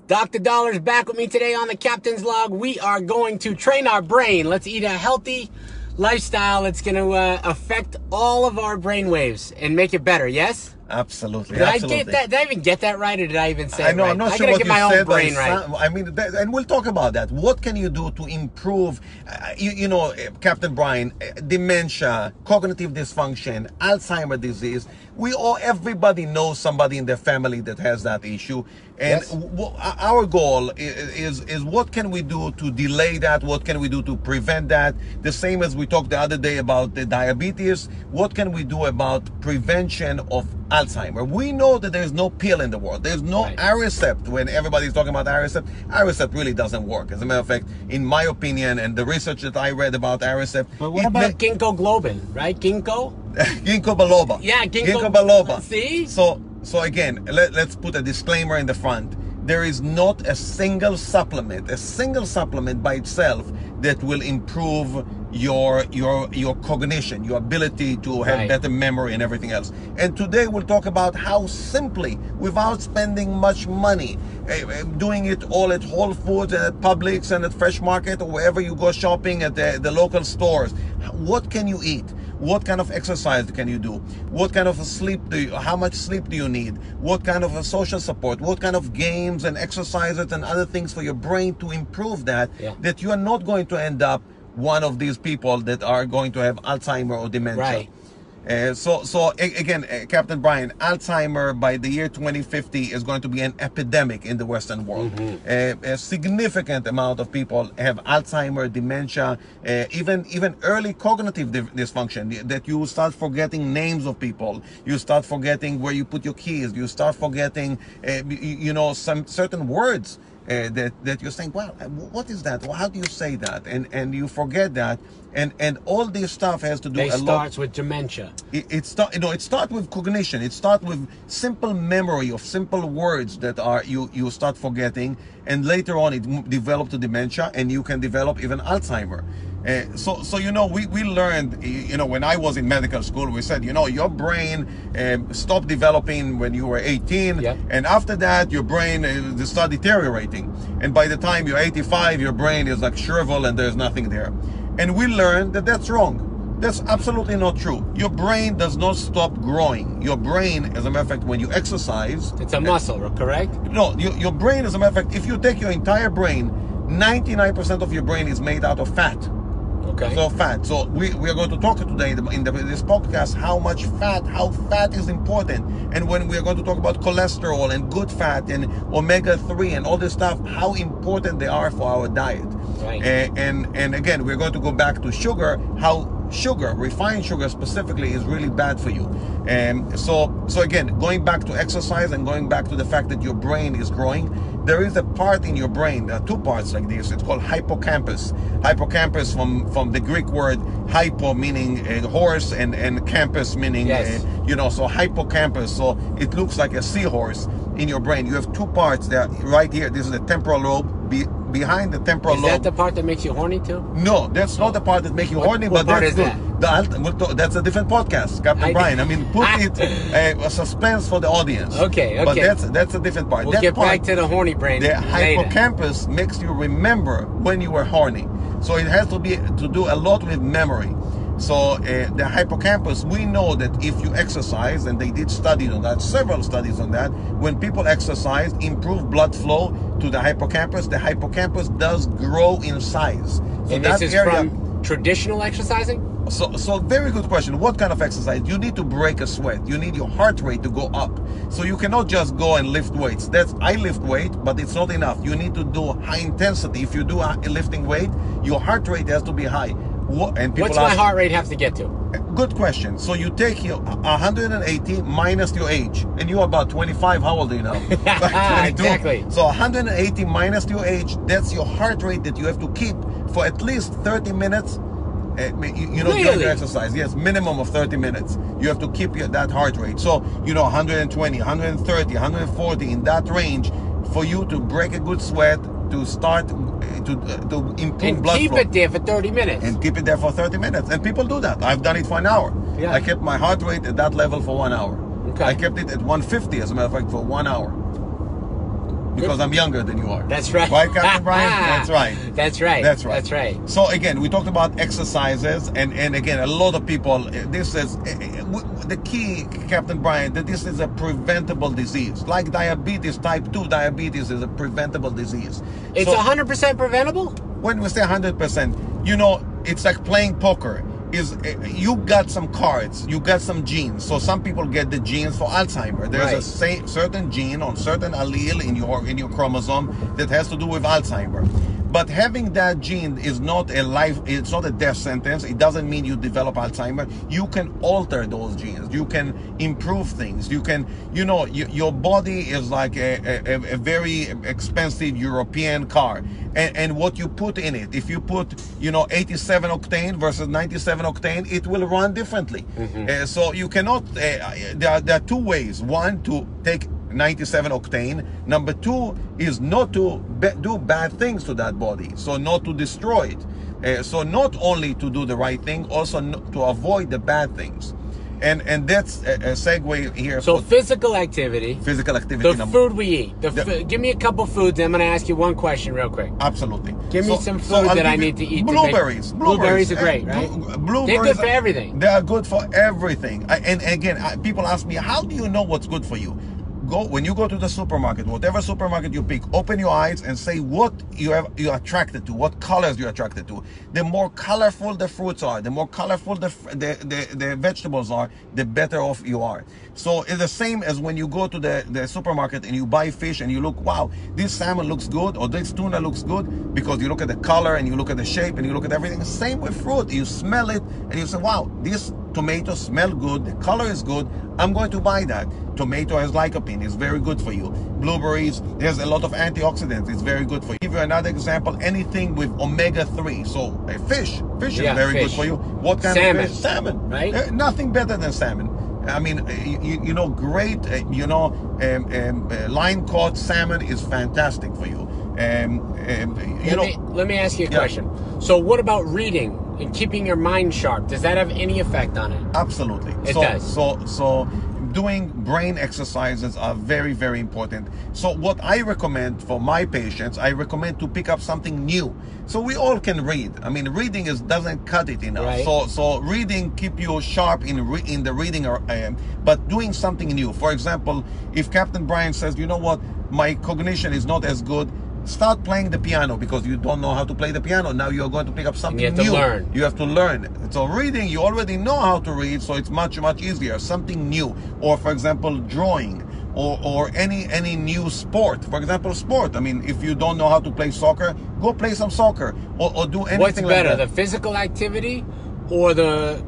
Dr. Dollar's back with me today on the Captain's Log. We are going to train our brain. Let's eat a healthy lifestyle that's going to affect all of our brain waves and make it better, yes? Absolutely. Did I get that? Did I even get that right, or did I even say it right? I'm not I sure gotta what get you my said. own brain right. I mean, and we'll talk about that. What can you do to improve, Captain Brian, dementia, cognitive dysfunction, Alzheimer's disease? Everybody knows somebody in their family that has that issue. And yes. Our goal is what can we do to delay that? What can we do to prevent that? The same as we talked the other day about the diabetes. What can we do about prevention of Alzheimer? We know that there's no pill in the world. There's no Aricept. When everybody's talking about Aricept, Aricept really doesn't work. As a matter of fact, in my opinion, and the research that I read about Aricept. But what about ginkgo globin, right? Ginkgo? Ginkgo biloba. Yeah, ginkgo biloba. See? So again, let's put a disclaimer in the front. There is not a single supplement by itself that will improve your cognition, your ability to have better memory and everything else. And today we'll talk about how simply, without spending much money, doing it all at Whole Foods and at Publix and at Fresh Market or wherever you go shopping at the local stores. What can you eat? What kind of exercise can you do? What kind of how much sleep do you need? What kind of a social support? What kind of games and exercises and other things for your brain to improve that you are not going to end up one of these people that are going to have Alzheimer or dementia. Right. Again, Captain Brian, Alzheimer by the year 2050 is going to be an epidemic in the Western world. A significant amount of people have Alzheimer, dementia, even early cognitive dysfunction, that you start forgetting names of people, you start forgetting where you put your keys, you start forgetting, some certain words. That you're saying, well, what is that? Well, how do you say that? And you forget that, and all this stuff has to do. It starts with dementia. It starts with cognition. It starts with simple memory of simple words that you start forgetting, and later on it develops to dementia, and you can develop even Alzheimer. We learned, when I was in medical school, we said, your brain stopped developing when you were 18, and after that, your brain start deteriorating. And by the time you're 85, your brain is like shriveled and there's nothing there. And we learned that that's wrong. That's absolutely not true. Your brain does not stop growing. Your brain, as a matter of fact, when you exercise... It's a muscle, correct? No, your brain, as a matter of fact, if you take your entire brain, 99% of your brain is made out of fat. Okay. So fat. So we are going to talk today in this podcast how fat is important, and when we are going to talk about cholesterol and good fat and omega-3 and all this stuff, how important they are for our diet. Right. And again, we're going to go back to sugar, how sugar, refined sugar specifically, is really bad for you. And so again, going back to exercise and going back to the fact that your brain is growing, there is a part in your brain, there are two parts like this. It's called hippocampus. Hippocampus from the Greek word hypo, meaning horse, and campus meaning, so hippocampus. So it looks like a seahorse in your brain. You have two parts there, right here. This is the temporal lobe. Behind the temporal lobe. Is that the part that makes you horny too? No, that's not the part that makes you horny, but that's good. That's a different podcast, Captain Brian. I mean, put it a suspense for the audience. Okay. But that's a different part. We'll get back to the horny brain. The hippocampus makes you remember when you were horny. So it has to do a lot with memory. So the hippocampus, we know that if you exercise, and they did studies on that, several studies on that, when people exercise, improve blood flow to the hippocampus does grow in size. So and this is from traditional exercising? So very good question. What kind of exercise? You need to break a sweat. You need your heart rate to go up. So you cannot just go and lift weights. I lift weight, but it's not enough. You need to do high intensity. If you do lifting weight, your heart rate has to be high. What's my heart rate have to get to? Good question. So you take your 180 minus your age, and you're about 25. How old are you now? Exactly. So 180 minus your age, that's your heart rate that you have to keep for at least 30 minutes. During your exercise. Yes, minimum of 30 minutes. You have to keep that heart rate. So, 120, 130, 140, in that range, for you to break a good sweat, to start to improve blood flow. And keep it there for 30 minutes. And keep it there for 30 minutes. And people do that. I've done it for an hour. Yeah. I kept my heart rate at that level for 1 hour. Okay. I kept it at 150, as a matter of fact, for 1 hour. because I'm younger than you are. That's right. Right, Captain Brian? That's right. That's right. That's right. That's right. So again, we talked about exercises, and again, a lot of people. This is the key, Captain Brian. That this is a preventable disease, like diabetes. Type 2 diabetes is a preventable disease. It's 100% preventable. When we say 100%, you know, it's like playing poker. You got some cards, you got some genes. So some people get the genes for Alzheimer. There's a certain gene on certain allele in your chromosome that has to do with Alzheimer. But having that gene is not it's not a death sentence. It doesn't mean you develop Alzheimer. You can alter those genes. You can improve things. You can, you know, your body is like a very expensive European car. And what you put in it, if you put, you know, 87 octane versus 97 octane, it will run differently. So you cannot, there are two ways. One, to take 97 octane. Number two is not to do bad things to that body, so not to destroy it. So not only to do the right thing, also to avoid the bad things. And that's a segue here. So physical activity. Physical activity. The food we eat. Give me a couple foods. I'm going to ask you one question real quick. Absolutely. Give me some food that I need to eat. Blueberries. Blueberries are great, right? Blueberries. They're good for everything. They are good for everything. And again, people ask me, how do you know what's good for you? When you go to the supermarket, whatever supermarket you pick, open your eyes and say what you're attracted to, what colors you're attracted to. The more colorful the fruits are, the more colorful the vegetables are, the better off you are. So it's the same as when you go to the supermarket and you buy fish and you look, wow, this salmon looks good, or this tuna looks good, because you look at the color and you look at the shape and you look at everything. Same with fruit. You smell it and you say, wow, this tomato smell good, the color is good, I'm going to buy that. Tomato has lycopene, it's very good for you. Blueberries, there's a lot of antioxidants, it's very good for you. Give you another example, anything with omega-3. So a fish is very good for you. What kind of fish? Salmon, right? Nothing better than salmon. I mean, you know, great, line caught salmon is fantastic for you. Let me ask you a question. So what about reading and keeping your mind sharp? Does that have any effect on it? Absolutely. It does. So doing brain exercises are very, very important. So what I recommend for my patients, I recommend to pick up something new. So we all can read. I mean, reading doesn't cut it enough. Right. So reading keep you sharp in the reading, but doing something new. For example, if Captain Brian says, you know what, my cognition is not as good, start playing the piano, because you don't know how to play the piano. Now you're going to pick up something new. You have to learn. So reading, you already know how to read, so it's much, much easier. Something new. Or for example, drawing, or any new sport. For example, sport. I mean, if you don't know how to play soccer, go play some soccer, or do anything. What's better, like that. the physical activity or the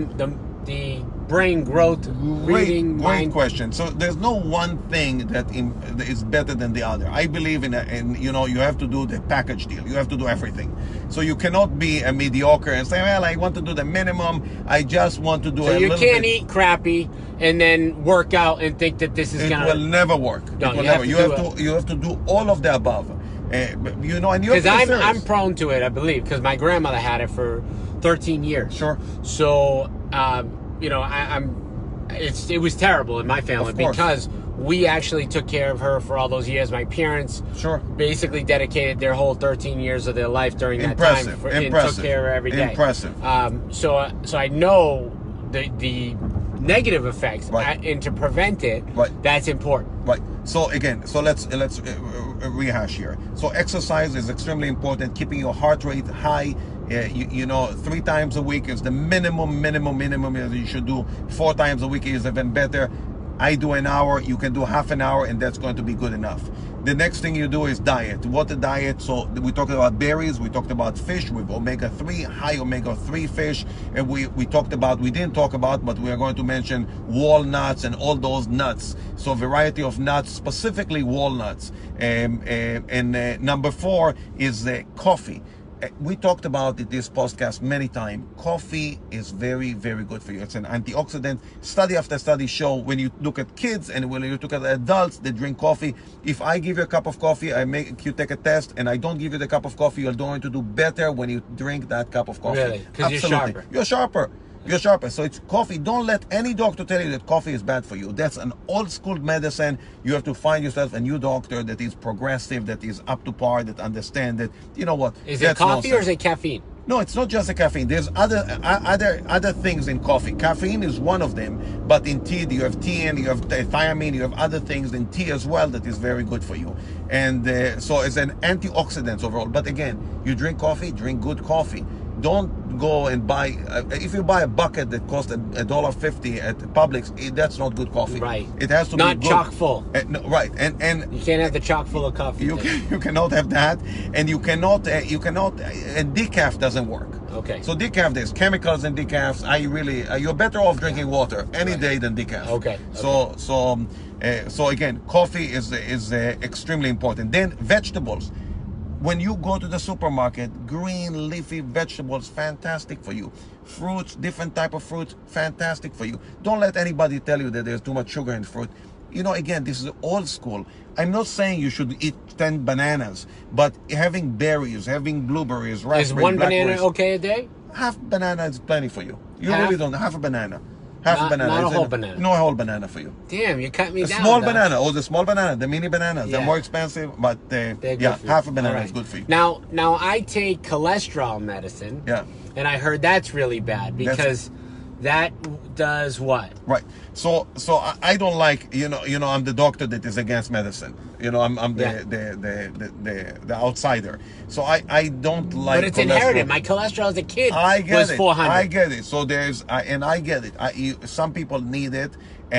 brain growth, reading? Great question. So there's no one thing that is better than the other. I believe in you know, you have to do the package deal. You have to do everything. So you cannot be a mediocre and say, well, I want to do the minimum. I just want to do so a little bit. So you can't eat crappy and then work out and think that this is gonna. It will never work. No, it will never. You have to do all of the above. You know, and you have to. Because I'm prone to it, I believe, because my grandmother had it for 13 years. Sure. So you know, it was terrible in my family because we actually took care of her for all those years. My parents basically dedicated their whole 13 years of their life during that time and took care of her every day. Impressive. So I know the negative effects, and to prevent it, that's important. Right. So again, let's rehash here. So exercise is extremely important. Keeping your heart rate high. You know, 3 times a week is the minimum you should do. 4 times a week is even better. I do an hour, you can do half an hour, and that's going to be good enough. The next thing you do is diet. What a diet? So we talked about berries, we talked about fish with omega-3, high omega-3 fish, and we didn't talk about, but we are going to mention walnuts and all those nuts. So variety of nuts, specifically walnuts. And number 4 is coffee. We talked about it this podcast many times. Coffee is very, very good for you. It's an antioxidant. Study after study show when you look at kids and when you look at adults, they drink coffee. If I give you a cup of coffee, I make you take a test, and I don't give you the cup of coffee, you're going to do better when you drink that cup of coffee. Really? Because you're sharper. You're sharper. You're sharper. So it's coffee. Don't let any doctor tell you that coffee is bad for you. That's an old school medicine. You have to find yourself a new doctor that is progressive, that is up to par, that understands that, you know what. Is it coffee or is it caffeine? No, it's not just the caffeine. There's other things in coffee. Caffeine is one of them, but in tea you have theanine, you have thiamine, you have other things in tea as well that is very good for you. And so it's an antioxidant overall. But again, you drink coffee, drink good coffee. Don't go and buy. If you buy a bucket that costs $1.50 at Publix, that's not good coffee. Right. It has to not be good. Chock full. No, right. And you can't have the chock full of coffee. You cannot have that, and you cannot. And decaf doesn't work. Okay. So decaf, there's chemicals in decaf. You're better off drinking water any day than decaf. Okay. So again, coffee is extremely important. Then vegetables. When you go to the supermarket, green leafy vegetables, fantastic for you. Fruits, different type of fruits, fantastic for you. Don't let anybody tell you that there's too much sugar in fruit. You know, again, this is old school. I'm not saying you should eat 10 bananas, but having berries, having blueberries, raspberries, is one banana blackberries, okay a day? half banana is plenty for you. You Half? really don't. Half a banana. Not a whole banana. No, a whole banana for you. Damn, you cut me down. Small banana, or the small banana, the mini bananas. Yeah. They're more expensive, but half a banana is good for you. Now I take cholesterol medicine. Yeah. And I heard that's really bad because that does what? Right. So I don't like, you know, I'm the doctor that is against medicine. You know, I'm the outsider. So I don't like. But it's inherited. My cholesterol as a kid was 400. I get it. So I get it. Some people need it,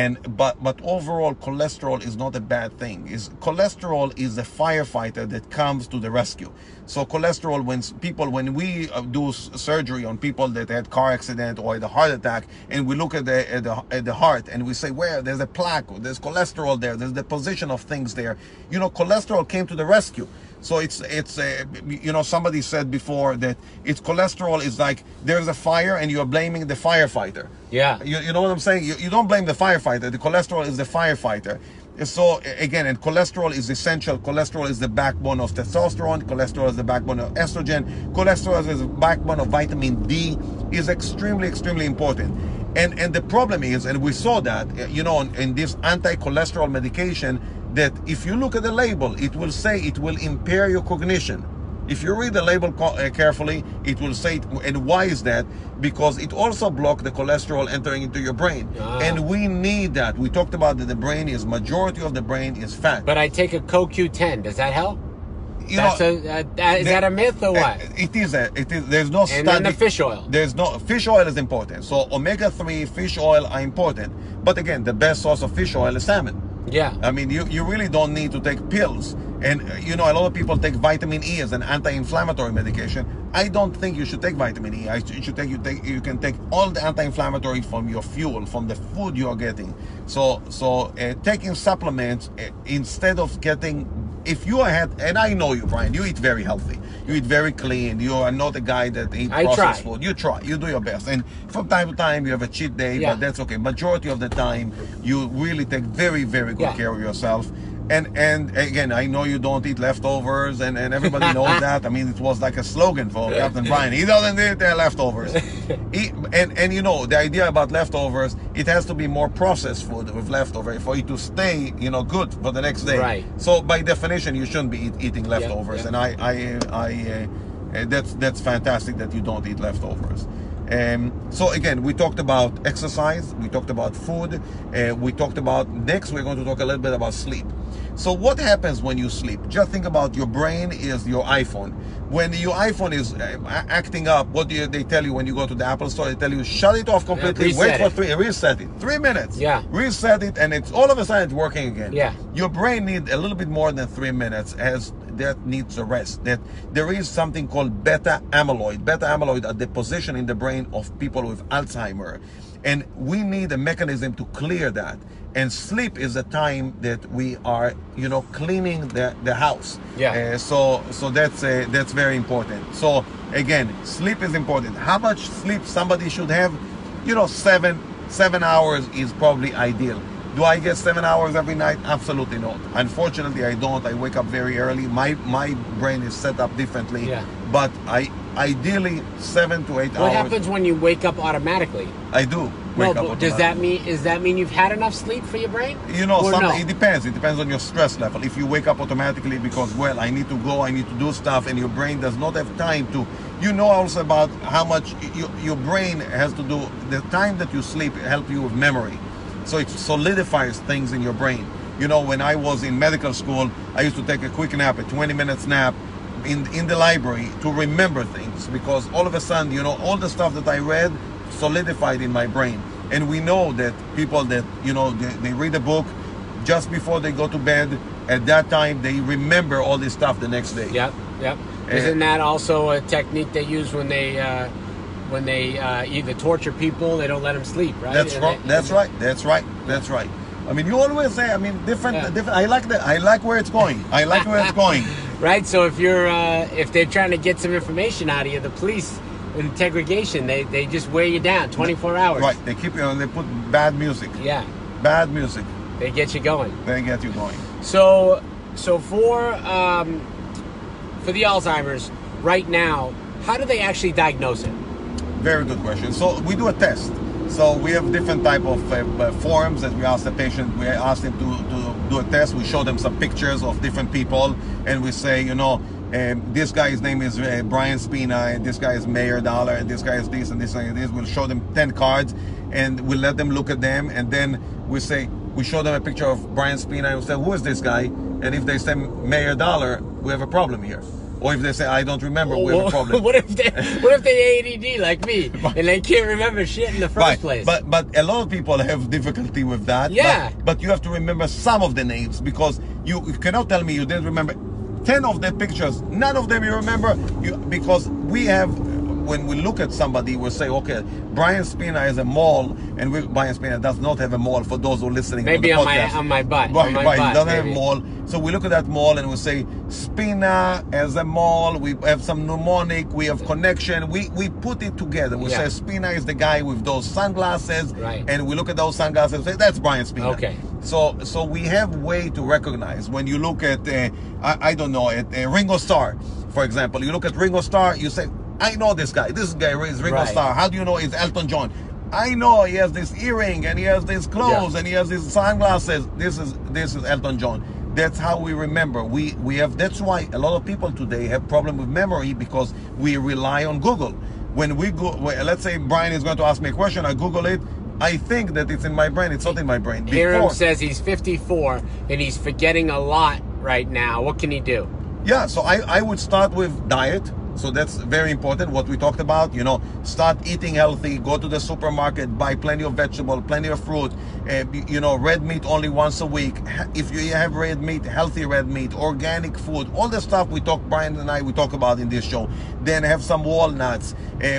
but overall, cholesterol is not a bad thing. Cholesterol is a firefighter that comes to the rescue. So cholesterol, when we do surgery on people that had car accident or had a heart attack, and we look at the heart and we say, where there's a plaque, there's cholesterol there, there's the position of things there. You know, cholesterol came to the rescue. So it's somebody said before that cholesterol is like there's a fire and you're blaming the firefighter. Yeah. You know what I'm saying? You don't blame the firefighter. The cholesterol is the firefighter. So again, and cholesterol is essential. Cholesterol is the backbone of testosterone. Cholesterol is the backbone of estrogen. Cholesterol is the backbone of vitamin D. Is extremely, extremely important. And the problem is, and we saw that, you know, in this anti-cholesterol medication, that if you look at the label, it will say it will impair your cognition. If you read the label carefully, it will say, and why is that? Because it also blocks the cholesterol entering into your brain. And we need that. We talked about that majority of the brain is fat. But I take a CoQ10. Does that help? Is that a myth or what? It is. There's no study. And then the fish oil. Fish oil is important. So omega-3 fish oil are important. But again, the best source of fish oil is salmon. Yeah. I mean, you really don't need to take pills. And, you know, a lot of people take vitamin E as an anti-inflammatory medication. I don't think you should take vitamin E. You can take all the anti-inflammatory from your fuel, from the food you are getting. So taking supplements instead of getting, if you had, and I know you, Brian, you eat very healthy. You eat very clean. You are not a guy that eats processed food. You try. You do your best. And from time to time, you have a cheat day, but that's okay. Majority of the time, you really take very, very good care of yourself. And again, I know you don't eat leftovers, and everybody knows that. I mean, it was like a slogan for Captain Brian. He doesn't eat leftovers. And you know, the idea about leftovers, it has to be more processed food with leftover for it to stay, you know, good for the next day. Right. So by definition, you shouldn't be eating leftovers. And that's fantastic that you don't eat leftovers. So again, we talked about exercise, we talked about food, we talked about, next we're going to talk a little bit about sleep. So what happens when you sleep? Just think about your brain is your iPhone. When your iPhone is acting up, what do they tell you when you go to the Apple Store? They tell you, shut it off completely, reset it. 3 minutes. Yeah. Reset it, and it's all of a sudden it's working again. Yeah. Your brain needs a little bit more than 3 minutes as that needs a rest. That there is something called beta amyloid. Beta amyloid are deposition in the brain of people with Alzheimer. And we need a mechanism to clear that. And sleep is the time that we are, you know, cleaning the house. Yeah. So that's very important. So again, sleep is important. How much sleep somebody should have? You know, 7 hours is probably ideal. Do I get 7 hours every night? Absolutely not. Unfortunately, I don't. I wake up very early. My brain is set up differently. Yeah. But ideally 7 to 8 hours. What happens when you wake up automatically? I do wake up does that mean you've had enough sleep for your brain? You know, it depends. It depends on your stress level. If you wake up automatically because, well, I need to go, I need to do stuff, and your brain does not have time to, you know also about how much your brain has to do, the time that you sleep helps you with memory. So it solidifies things in your brain. You know, when I was in medical school, I used to take a quick nap, a 20-minute nap in the library to remember things, because all of a sudden, you know, all the stuff that I read solidified in my brain. And we know that people that, you know, they read a book just before they go to bed, at that time they remember all this stuff the next day. Yep. Isn't that also a technique they use when they either torture people, they don't let them sleep, right? That's right. I mean, you always say, I mean, different. I like that. I like where it's going. Right. So if they're trying to get some information out of you, the police interrogation, they just wear you down 24 hours. Right. They keep you on. They put bad music. Yeah. Bad music. They get you going. So for the Alzheimer's right now, how do they actually diagnose it? Very good question. So we do a test. So we have different type of forms that we ask the patient. We ask them to do a test. We show them some pictures of different people, and we say, you know, this guy's name is Brian Spina, and this guy is Mayer Dollar, and this guy is this, and this, and this. We'll show them 10 cards, and we'll let them look at them, and then we show them a picture of Brian Spina, and we say, who is this guy? And if they say Mayer Dollar, we have a problem here. Or if they say, I don't remember, we have a problem. What if they ADD like me and they can't remember shit in the first place? But a lot of people have difficulty with that. Yeah. But you have to remember some of the names, because you cannot tell me you didn't remember 10 of the pictures. None of them you remember, because we have, when we look at somebody, we'll say, okay, Brian Spina is a mole, and Brian Spina does not have a mole, for those who are listening maybe on the podcast. on my butt. Right, he doesn't have a mole. So we look at that mole and we say, Spina as a mole, we have some mnemonic, we have connection, we put it together. We say Spina is the guy with those sunglasses, right, and we look at those sunglasses and say, that's Brian Spina. Okay. So we have way to recognize. When you look at, I don't know, at Ringo Starr, for example, you look at Ringo Starr, you say, I know this guy. This guy is Ringo Starr. How do you know it's Elton John? I know he has this earring, and he has these clothes, and he has these sunglasses. This is Elton John. That's how we remember. We have. That's why a lot of people today have problem with memory, because we rely on Google. When we go, let's say Brian is going to ask me a question, I Google it. I think that it's in my brain. It's not in my brain. Hiram says he's 54 and he's forgetting a lot right now. What can he do? Yeah, so I would start with diet. So that's very important, what we talked about. You know, start eating healthy, go to the supermarket, buy plenty of vegetable, plenty of fruit, you know, red meat only once a week. If you have red meat, healthy red meat, organic food, all the stuff Brian and I talk about in this show. Then have some walnuts,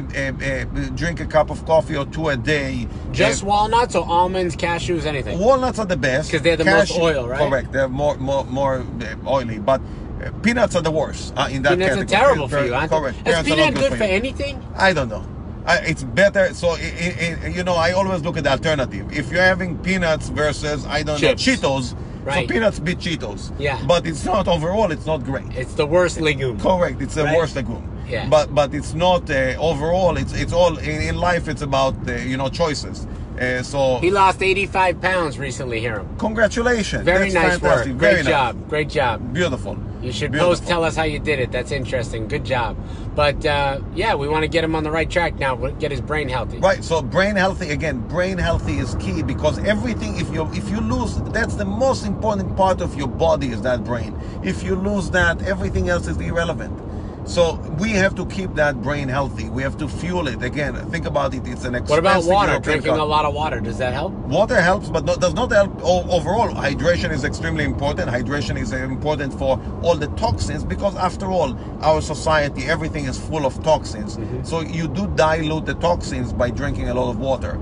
drink a cup of coffee or 2 a day. Just walnuts or almonds, cashews, anything? Walnuts are the best. Because they're the most oil, right? Correct, they're more oily, but peanuts are the worst in that peanuts category. Are terrible for you, aren't correct. Is peanut good for anything? I don't know. It's better. So, you know, I always look at the alternative. If you're having peanuts versus, I don't know, Cheetos, right. So peanuts beat Cheetos. Yeah. But it's not, overall, it's not great. It's the worst legume. Correct. It's the worst legume. Yeah. But it's not, overall, it's all, in life, it's about, you know, choices. So he lost 85 pounds recently, Hiram. Congratulations. Very That's nice fantastic. work. Very Great job. Beautiful. You should post, tell us how you did it. That's interesting. Good job. But yeah, we want to get him on the right track now. Get his brain healthy. Right. So brain healthy, again, brain healthy is key, because everything, if you lose, that's the most important part of your body, is that brain. If you lose that, everything else is irrelevant. So we have to keep that brain healthy. We have to fuel it. Again, think about it. It's an expensive. What about water? European Drinking a lot of water, does that help? Water helps, but does not help overall. Hydration is extremely important. Hydration is important for all the toxins, because after all, our society, everything is full of toxins. Mm-hmm. So you do dilute the toxins by drinking a lot of water.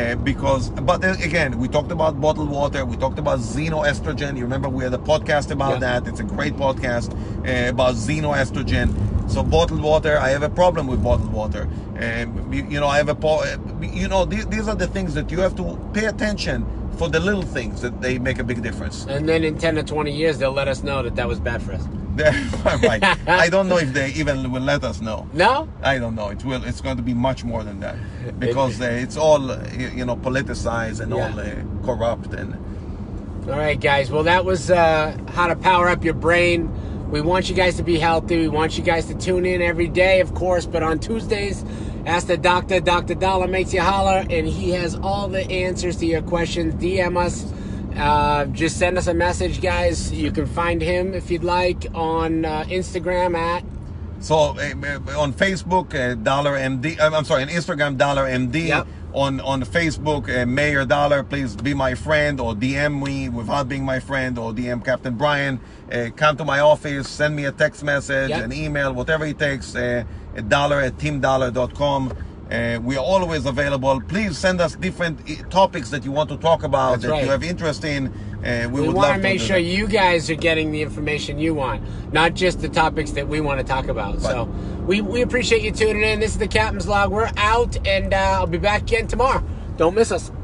But again, we talked about bottled water. We talked about xenoestrogen. You remember we had a podcast about that. It's a great podcast about xenoestrogen. So bottled water, I have a problem with bottled water. You know, these are the things that you have to pay attention for the little things that they make a big difference. And then in 10 to 20 years, they'll let us know that that was bad for us. Right. I don't know if they even will let us know. No? I don't know. It's going to be much more than that, because it's all politicized and all corrupt. And all right, guys. Well, that was how to power up your brain. We want you guys to be healthy. We want you guys to tune in every day, of course. But on Tuesdays, ask the doctor. Dr. Dollar makes you holler, and he has all the answers to your questions. DM us. Just send us a message, guys. You can find him, if you'd like, on Instagram at... So on Facebook, Dollar MD. I'm sorry, on Instagram, Dollar MD. Yep. On Facebook, Mayor Dollar. Please be my friend, or DM me without being my friend, or DM Captain Brian. Come to my office, send me a text message, an email, whatever it takes. Dollar@teamdollar.com. We are always available. Please send us different topics that you want to talk about, you have interest in. We would want love to make sure you guys are getting the information you want, not just the topics that we want to talk about. Right. So we appreciate you tuning in. This is the Captain's Log. We're out, and I'll be back again tomorrow. Don't miss us.